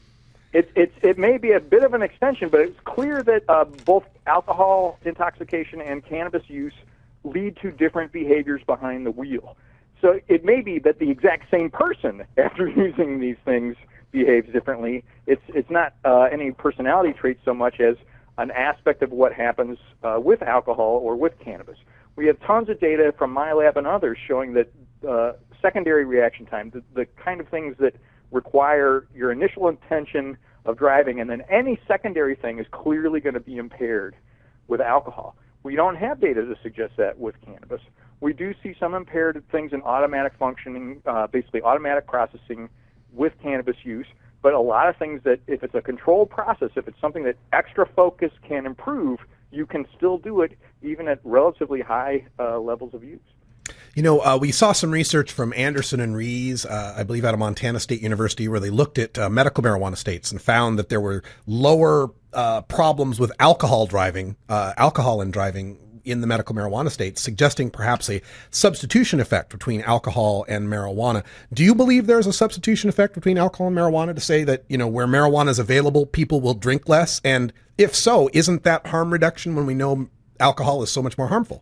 It, it, it may be a bit of an extension, but it's clear that uh, both alcohol intoxication and cannabis use lead to different behaviors behind the wheel. So it may be that the exact same person, after using these things, behaves differently. It's, it's not uh, any personality trait so much as an aspect of what happens uh, with alcohol or with cannabis. We have tons of data from my lab and others showing that uh, secondary reaction time, the, the kind of things that require your initial intention of driving, and then any secondary thing is clearly going to be impaired with alcohol. We don't have data to suggest that with cannabis. We do see some impaired things in automatic functioning, uh, basically automatic processing with cannabis use, but a lot of things that if it's a controlled process, if it's something that extra focus can improve, you can still do it even at relatively high uh, levels of use. You know, uh, we saw some research from Anderson and Rees, uh, I believe out of Montana State University, where they looked at uh, medical marijuana states and found that there were lower uh, problems with alcohol driving, uh, alcohol in driving in the medical marijuana states, suggesting perhaps a substitution effect between alcohol and marijuana. Do you believe there's a substitution effect between alcohol and marijuana to say that, you know, where marijuana is available, people will drink less? And if so, isn't that harm reduction when we know alcohol is so much more harmful?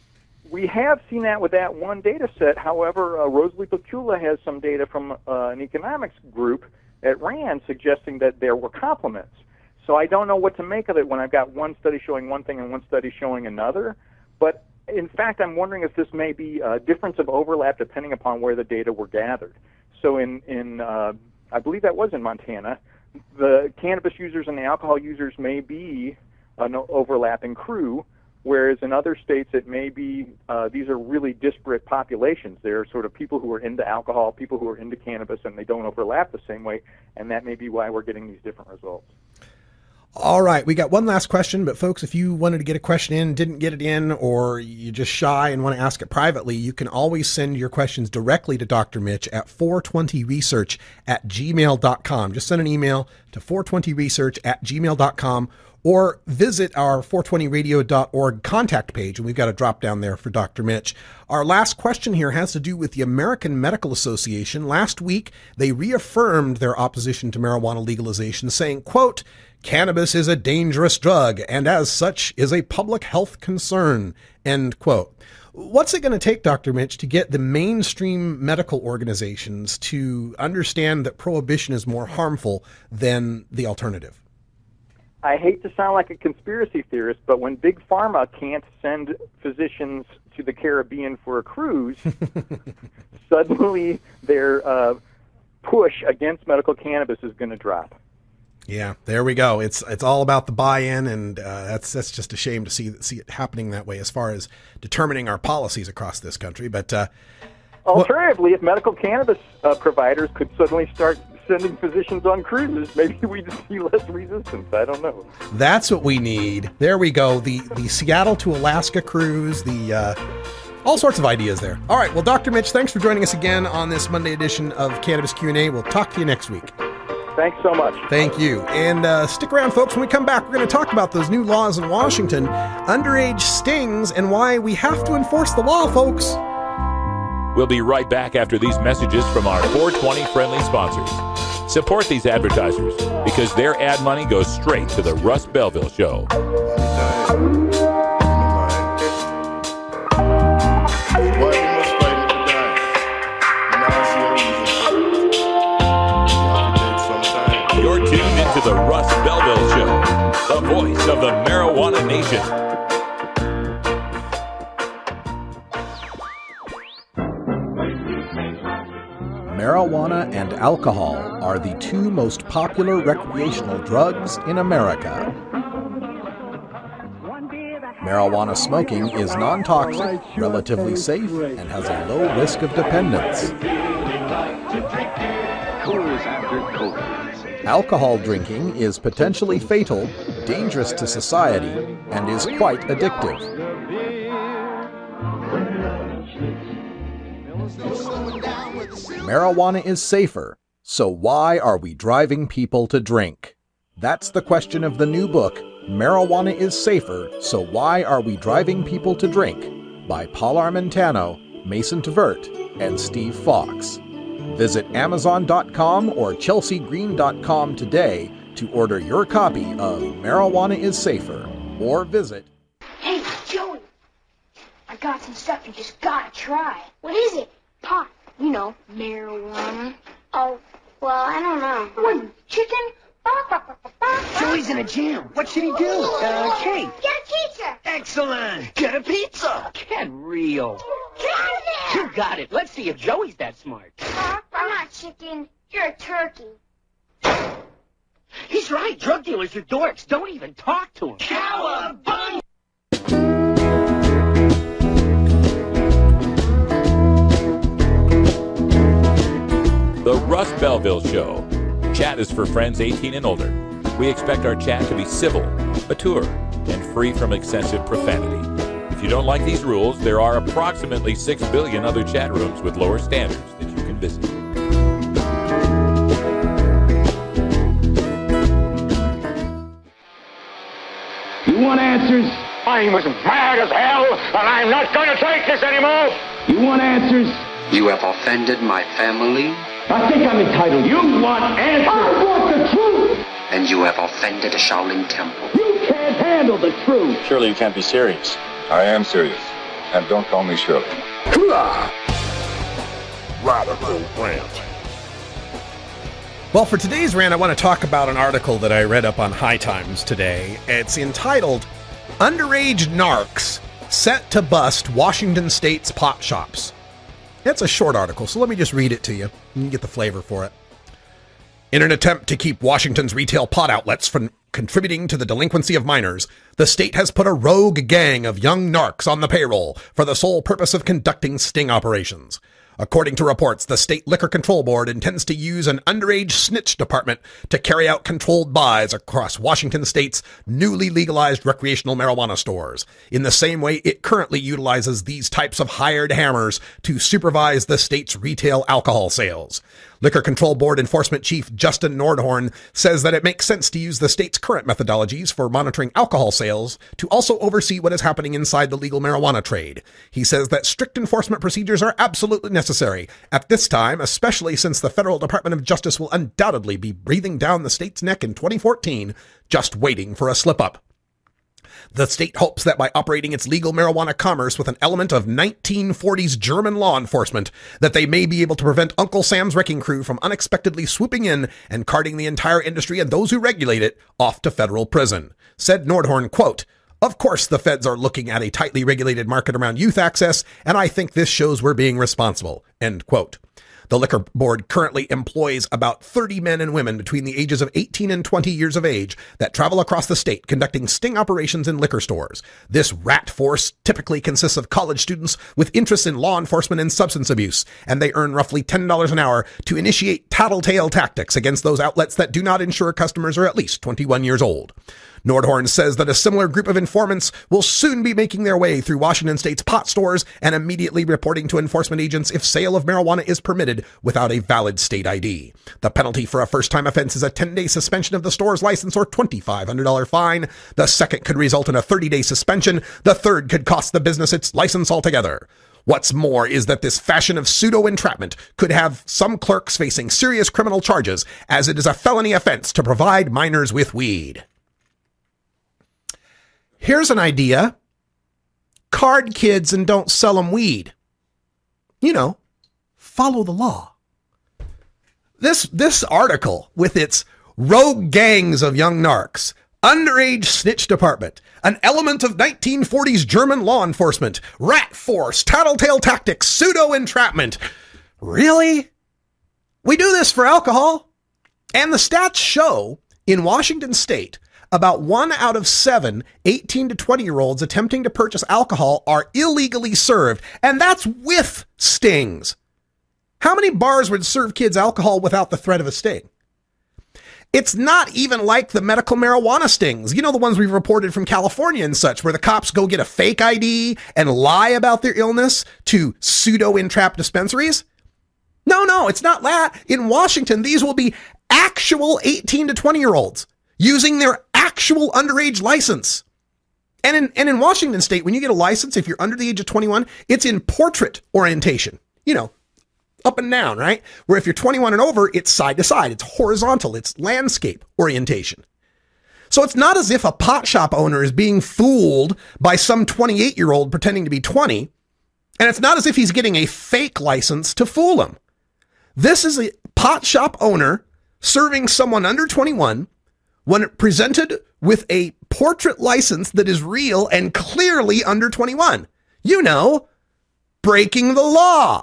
We have seen that with that one data set. However, uh, Rosalie Pacula has some data from uh, an economics group at RAND suggesting that there were complements. So I don't know what to make of it when I've got one study showing one thing and one study showing another. But in fact, I'm wondering if this may be a difference of overlap depending upon where the data were gathered. So in, in uh, I believe that was in Montana, the cannabis users and the alcohol users may be an overlapping crew, whereas in other states it may be uh, these are really disparate populations. They're sort of people who are into alcohol, people who are into cannabis, and they don't overlap the same way, and that may be why we're getting these different results. All right, we got one last question, but folks, if you wanted to get a question in, didn't get it in, or you're just shy and want to ask it privately, you can always send your questions directly to Doctor Mitch at four twenty research at gmail dot com. Just send an email to four twenty research at gmail dot com, or visit our four twenty radio dot org contact page, and we've got a drop down there for Doctor Mitch. Our last question here has to do with the American Medical Association. Last week, they reaffirmed their opposition to marijuana legalization, saying, quote, "Cannabis is a dangerous drug and as such is a public health concern," end quote. What's it going to take, Doctor Mitch, to get the mainstream medical organizations to understand that prohibition is more harmful than the alternative? I hate to sound like a conspiracy theorist, but when Big Pharma can't send physicians to the Caribbean for a cruise, suddenly their uh, push against medical cannabis is going to drop. Yeah, there we go. It's it's all about the buy-in, and uh, that's that's just a shame to see see it happening that way as far as determining our policies across this country. But uh, alternatively, if medical cannabis uh, providers could suddenly start sending physicians on cruises, maybe we just see less resistance. I don't know. That's what we need. There we go. The the Seattle to Alaska cruise, the uh, all sorts of ideas there. All right. Well, Doctor Mitch, thanks for joining us again on this Monday edition of Cannabis Q and A. We'll talk to you next week. Thanks so much. Thank you. And uh, stick around, folks. When we come back, we're going to talk about those new laws in Washington, underage stings, and why we have to enforce the law, folks. We'll be right back after these messages from our four twenty friendly sponsors. Support these advertisers because their ad money goes straight to the Russ Belville Show. You're tuned into the Russ Belville Show, the voice of the marijuana nation. Marijuana and alcohol are the two most popular recreational drugs in America. Marijuana smoking is non-toxic, relatively safe, and has a low risk of dependence. Alcohol drinking is potentially fatal, dangerous to society, and is quite addictive. Marijuana is safer, so why are we driving people to drink? That's the question of the new book, Marijuana is Safer, So Why Are We Driving People to Drink? By Paul Armentano, Mason Tvert, and Steve Fox. Visit Amazon dot com or Chelsea Green dot com today to order your copy of Marijuana is Safer, or visit... Hey, Joey, I got some stuff you just gotta try. What is it? Pot. You know, marijuana. Oh, well, I don't know. What, chicken? Joey's in a jam. What should he do? Uh, cake. Get a pizza. Excellent. Get a pizza. Get real. Get out of there. You got it. Let's see if Joey's that smart. Huh? I'm not chicken. You're a turkey. He's right. Drug dealers are dorks. Don't even talk to him. Cowabunga! The Russ Belville Show. Chat is for friends eighteen and older. We expect our chat to be civil, mature, and free from excessive profanity. If you don't like these rules, there are approximately six billion other chat rooms with lower standards that you can visit. You want answers? I'm as mad as hell, and I'm not going to take this anymore. You want answers? You have offended my family. I think I'm entitled. You want answers? I want the truth. And you have offended a Shaolin temple. You can't handle the truth. Surely you can't be serious. I am serious. And don't call me Shirley. Radical rant. Well, for today's rant, I want to talk about an article that I read up on High Times today. It's entitled, Underage Narcs Set to Bust Washington State's Pot Shops. It's a short article, so let me just read it to you. You can get the flavor for it. In an attempt to keep Washington's retail pot outlets from contributing to the delinquency of minors, the state has put a rogue gang of young narcs on the payroll for the sole purpose of conducting sting operations. According to reports, the State Liquor Control Board intends to use an underage snitch department to carry out controlled buys across Washington state's newly legalized recreational marijuana stores, in the same way it currently utilizes these types of hired hammers to supervise the state's retail alcohol sales. Liquor Control Board Enforcement Chief Justin Nordhorn says that it makes sense to use the state's current methodologies for monitoring alcohol sales to also oversee what is happening inside the legal marijuana trade. He says that strict enforcement procedures are absolutely necessary at this time, especially since the Federal Department of Justice will undoubtedly be breathing down the state's neck in twenty fourteen, just waiting for a slip-up. The state hopes that by operating its legal marijuana commerce with an element of nineteen forties German law enforcement, that they may be able to prevent Uncle Sam's wrecking crew from unexpectedly swooping in and carting the entire industry and those who regulate it off to federal prison. Said Nordhorn, quote, "Of course the feds are looking at a tightly regulated market around youth access, and I think this shows we're being responsible," end quote. The liquor board currently employs about thirty men and women between the ages of eighteen and twenty years of age that travel across the state conducting sting operations in liquor stores. This rat force typically consists of college students with interests in law enforcement and substance abuse, and they earn roughly ten dollars an hour to initiate tattletale tactics against those outlets that do not ensure customers are at least twenty-one years old. Nordhorn says that a similar group of informants will soon be making their way through Washington state's pot stores and immediately reporting to enforcement agents if sale of marijuana is permitted without a valid state I D. The penalty for a first-time offense is a ten-day suspension of the store's license or twenty-five hundred dollars fine. The second could result in a thirty-day suspension. The third could cost the business its license altogether. What's more is that this fashion of pseudo-entrapment could have some clerks facing serious criminal charges, as it is a felony offense to provide minors with weed. Here's an idea. Card kids and don't sell them weed. You know, follow the law. This, this article, with its rogue gangs of young narcs, underage snitch department, an element of nineteen forties German law enforcement, rat force, tattletale tactics, pseudo-entrapment. Really? We do this for alcohol? And the stats show in Washington state, about one out of seven eighteen to twenty year olds attempting to purchase alcohol are illegally served, and that's with stings. How many bars would serve kids alcohol without the threat of a sting? It's not even like the medical marijuana stings. You know, the ones we've reported from California and such, where the cops go get a fake I D and lie about their illness to pseudo-entrap dispensaries. No, no, it's not that. In Washington, these will be actual eighteen to twenty year olds using their actual underage license. And in, and in Washington state, when you get a license, if you're under the age of twenty-one, it's in portrait orientation, you know, up and down, right? Where if you're twenty-one and over, it's side to side, it's horizontal, it's landscape orientation. So it's not as if a pot shop owner is being fooled by some twenty-eight year old pretending to be twenty. And it's not as if he's getting a fake license to fool him. This is a pot shop owner serving someone under twenty-one when presented with a portrait license that is real and clearly under twenty-one. You know, breaking the law.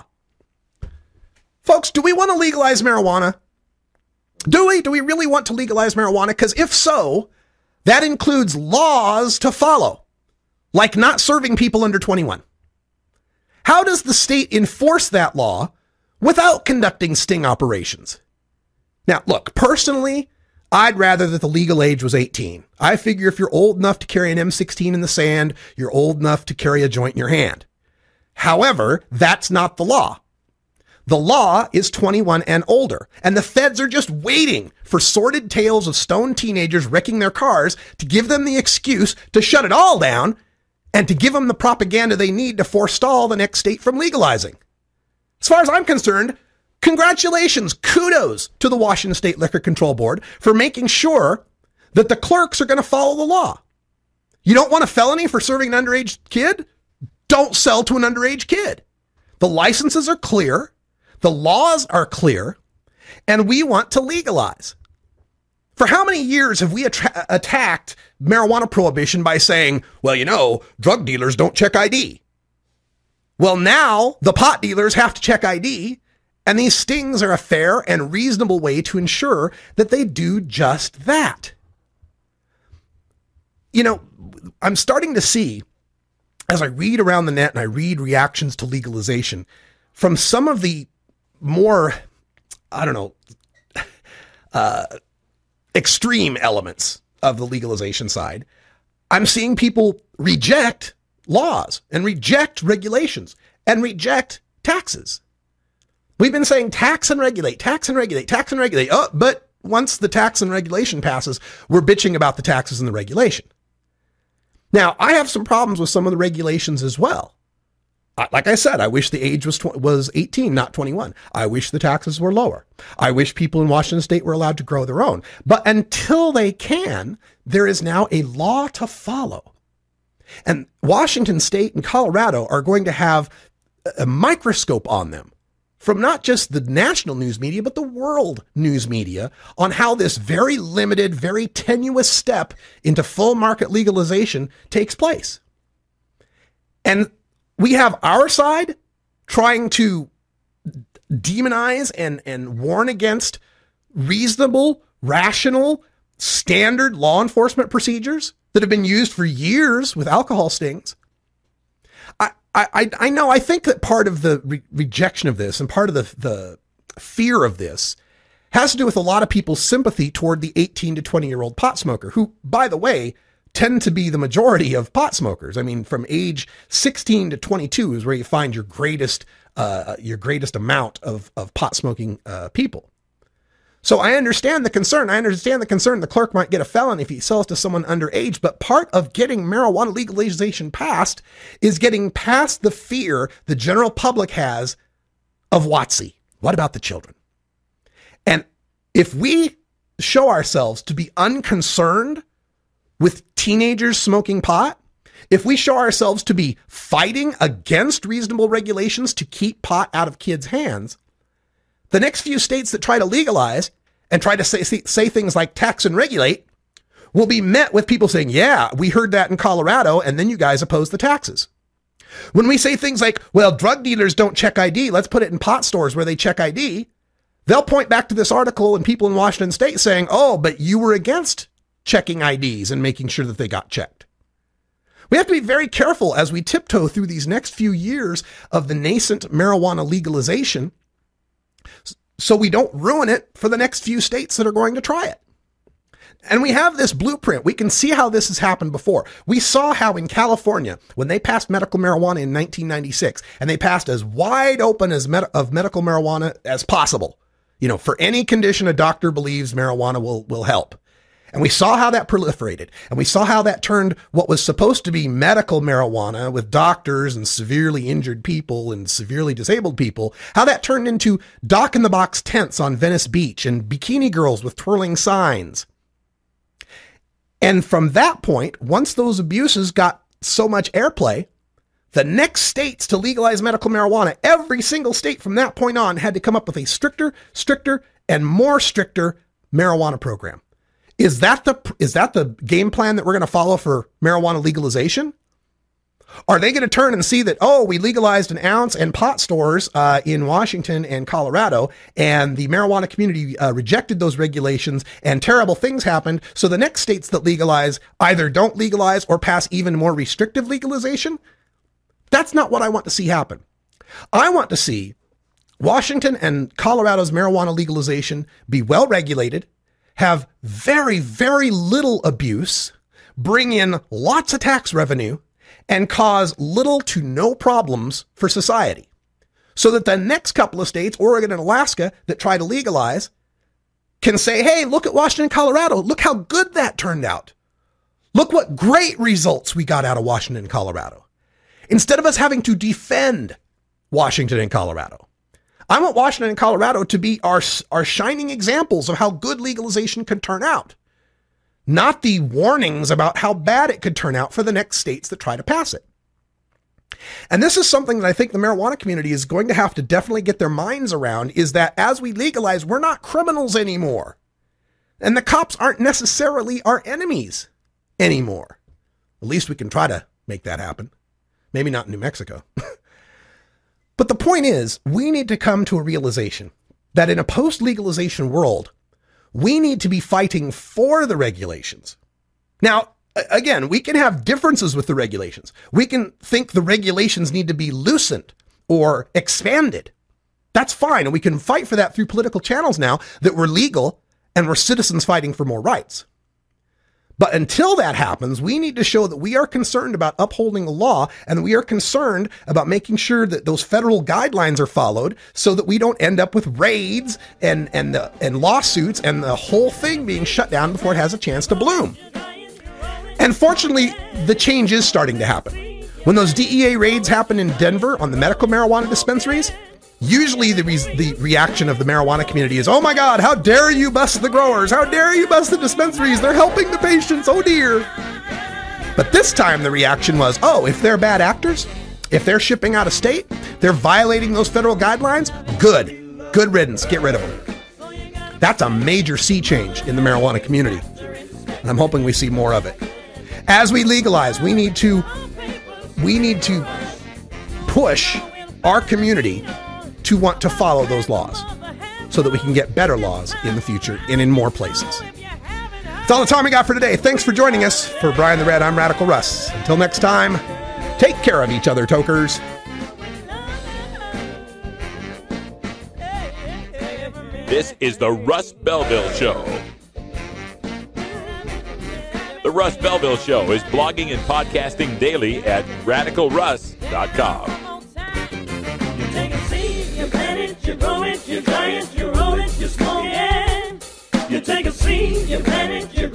Folks, do we want to legalize marijuana? Do we? Do we really want to legalize marijuana? Because if so, that includes laws to follow, like not serving people under twenty-one. How does the state enforce that law without conducting sting operations? Now, look, personally, I'd rather that the legal age was eighteen. I figure if you're old enough to carry an M sixteen in the sand, you're old enough to carry a joint in your hand. However, that's not the law. The law is twenty-one and older, and the feds are just waiting for sordid tales of stoned teenagers wrecking their cars to give them the excuse to shut it all down and to give them the propaganda they need to forestall the next state from legalizing. As far as I'm concerned, congratulations, kudos to the Washington State Liquor Control Board for making sure that the clerks are going to follow the law. You don't want a felony for serving an underage kid? Don't sell to an underage kid. The licenses are clear. The laws are clear, and we want to legalize. For how many years have we attra- attacked marijuana prohibition by saying, well, you know, drug dealers don't check I D? Well, now the pot dealers have to check I D, and these stings are a fair and reasonable way to ensure that they do just that. You know, I'm starting to see, as I read around the net and I read reactions to legalization, from some of the more, I don't know, uh, extreme elements of the legalization side, I'm seeing people reject laws and reject regulations and reject taxes. We've been saying tax and regulate, tax and regulate, tax and regulate. Oh, but once the tax and regulation passes, we're bitching about the taxes and the regulation. Now, I have some problems with some of the regulations as well. Like I said, I wish the age was tw- was eighteen, not twenty-one. I wish the taxes were lower. I wish people in Washington state were allowed to grow their own. But until they can, there is now a law to follow. And Washington state and Colorado are going to have a microscope on them from not just the national news media, but the world news media on how this very limited, very tenuous step into full market legalization takes place. And we have our side trying to demonize and, and warn against reasonable, rational, standard law enforcement procedures that have been used for years with alcohol stings. I, I, I know, I think that part of the re- rejection of this and part of the, the fear of this has to do with a lot of people's sympathy toward the eighteen to twenty year old pot smoker, who, by the way, tend to be the majority of pot smokers. I mean, from age sixteen to twenty-two is where you find your greatest, uh, your greatest amount of, of pot smoking, uh, people. So I understand the concern. I understand the concern the clerk might get a felon if he sells to someone underage, but part of getting marijuana legalization passed is getting past the fear the general public has of WotC. What about the children? And if we show ourselves to be unconcerned with teenagers smoking pot, if we show ourselves to be fighting against reasonable regulations to keep pot out of kids' hands, the next few states that try to legalize and try to say, say, say things like tax and regulate will be met with people saying, yeah, we heard that in Colorado, and then you guys oppose the taxes. When we say things like, well, drug dealers don't check I D, let's put it in pot stores where they check I D, they'll point back to this article and people in Washington State saying, oh, but you were against checking I Ds and making sure that they got checked. We have to be very careful as we tiptoe through these next few years of the nascent marijuana legalization, so we don't ruin it for the next few states that are going to try it. And we have this blueprint. We can see how this has happened before. We saw how in California, when they passed medical marijuana in nineteen ninety-six, and they passed as wide open as med- of medical marijuana as possible, you know, for any condition a doctor believes marijuana will, will help. And we saw how that proliferated, and we saw how that turned what was supposed to be medical marijuana with doctors and severely injured people and severely disabled people, how that turned into dock-in-the-box tents on Venice Beach and bikini girls with twirling signs. And from that point, once those abuses got so much airplay, the next states to legalize medical marijuana, every single state from that point on had to come up with a stricter, stricter, and more stricter marijuana program. Is that the is that the game plan that we're going to follow for marijuana legalization? Are they going to turn and see that, oh, we legalized an ounce and pot stores uh, in Washington and Colorado, and the marijuana community uh, rejected those regulations, and terrible things happened, so the next states that legalize either don't legalize or pass even more restrictive legalization? That's not what I want to see happen. I want to see Washington and Colorado's marijuana legalization be well regulated, have very, very little abuse, bring in lots of tax revenue, and cause little to no problems for society. So that the next couple of states, Oregon and Alaska, that try to legalize can say, hey, look at Washington and Colorado. Look how good that turned out. Look what great results we got out of Washington and Colorado. Instead of us having to defend Washington and Colorado, I want Washington and Colorado to be our, our shining examples of how good legalization could turn out, not the warnings about how bad it could turn out for the next states that try to pass it. And this is something that I think the marijuana community is going to have to definitely get their minds around, is that as we legalize, we're not criminals anymore. And the cops aren't necessarily our enemies anymore. At least we can try to make that happen. Maybe not in New Mexico. But the point is, we need to come to a realization that in a post-legalization world, we need to be fighting for the regulations. Now, again, we can have differences with the regulations. We can think the regulations need to be loosened or expanded. That's fine. And we can fight for that through political channels now that we're legal and we're citizens fighting for more rights. But until that happens, we need to show that we are concerned about upholding the law, and we are concerned about making sure that those federal guidelines are followed so that we don't end up with raids and, and, the, and lawsuits and the whole thing being shut down before it has a chance to bloom. And fortunately, the change is starting to happen. When those D E A raids happen in Denver on the medical marijuana dispensaries, usually the, re- the reaction of the marijuana community is, oh my God, how dare you bust the growers? How dare you bust the dispensaries? They're helping the patients. Oh dear. But this time the reaction was, oh, if they're bad actors, if they're shipping out of state, they're violating those federal guidelines, good. Good riddance. Get rid of them. That's a major sea change in the marijuana community. And I'm hoping we see more of it. As we legalize, we need to, we need to push our community to want to follow those laws so that we can get better laws in the future and in more places. That's all the time we got for today. Thanks for joining us. For Brian the Red, I'm Radical Russ. Until next time, take care of each other, tokers. This is the Russ Belville Show. The Russ Belville Show is blogging and podcasting daily at radical russ dot com. You take a seed, you plant it, you grow it, you dry it, you roll it, you smoke it. You take a seed, you plant it, you